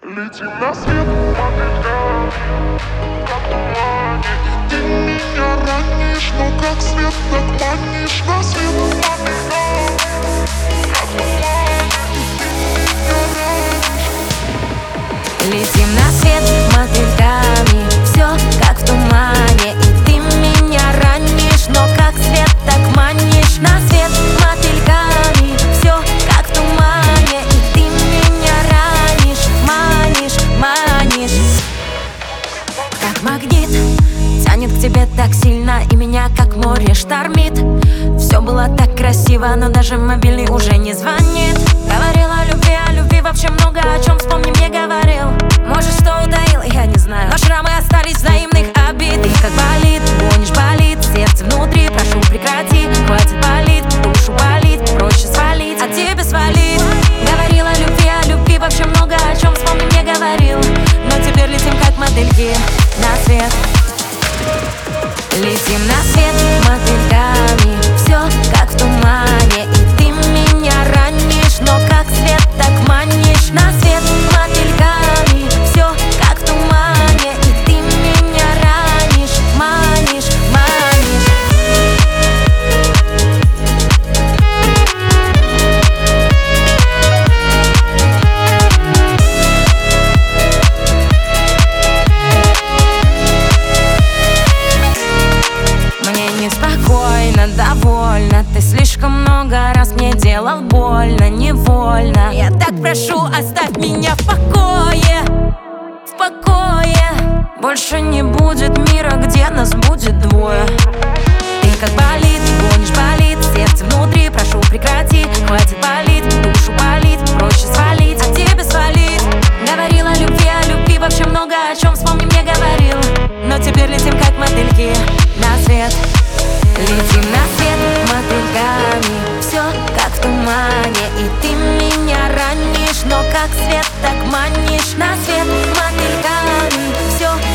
Летим на свет мотыльками, как в тумане. И ты меня ранишь, но как свет, так манишь. На свет мотыльками, как в тумане. И ты меня ранишь. Летим на свет мотыльками, все как в тумане. И ты меня ранишь, но как свет, так манишь. На свет мотыльками, все как в тумане. И ты меня ранишь, манишь, манишь. Как магнит тянет к тебе так сильно, и меня как море штормит. Все было так красиво, но даже мобильный уже не звонит. Говорила о любви вообще много о чем, вспомни, мне говорил. Может, что утаил, я не знаю, но шрамы остались взаимных обид. И как болит, гонишь, болит сердце внутри, прошу прекрати. Хватит болит, душу болит, проще свалить, от тебя свалить. Говорила о любви вообще много о чем, вспомни, мне говорил. Но теперь летим как мотыльки на свет. Летим на свет мотыльками, все как в тумане. И ты меня ранишь, но как свет, так манишь. На свет мотыльками, все как в тумане. И ты меня ранишь, манишь, манишь. Мне неспокойно, довольно. Ты слишком много раз мне делал больно, невольно. Я так прошу, оставь меня в покое, в покое. Больше не будет мира, где нас будет двое. Ты как болит, гонишь, болит сердце внутри, прошу прекрати. Хватит болит, душу болит, проще свалить, от тебя свалить. Говорила о любви вообще много о чем, вспомни, мне говорил. Но теперь летим как мотыльки на свет. Летим на свет мотыльками, все как в тумане. И ты меня ранишь, но как свет, так манишь. На свет мотыльками, все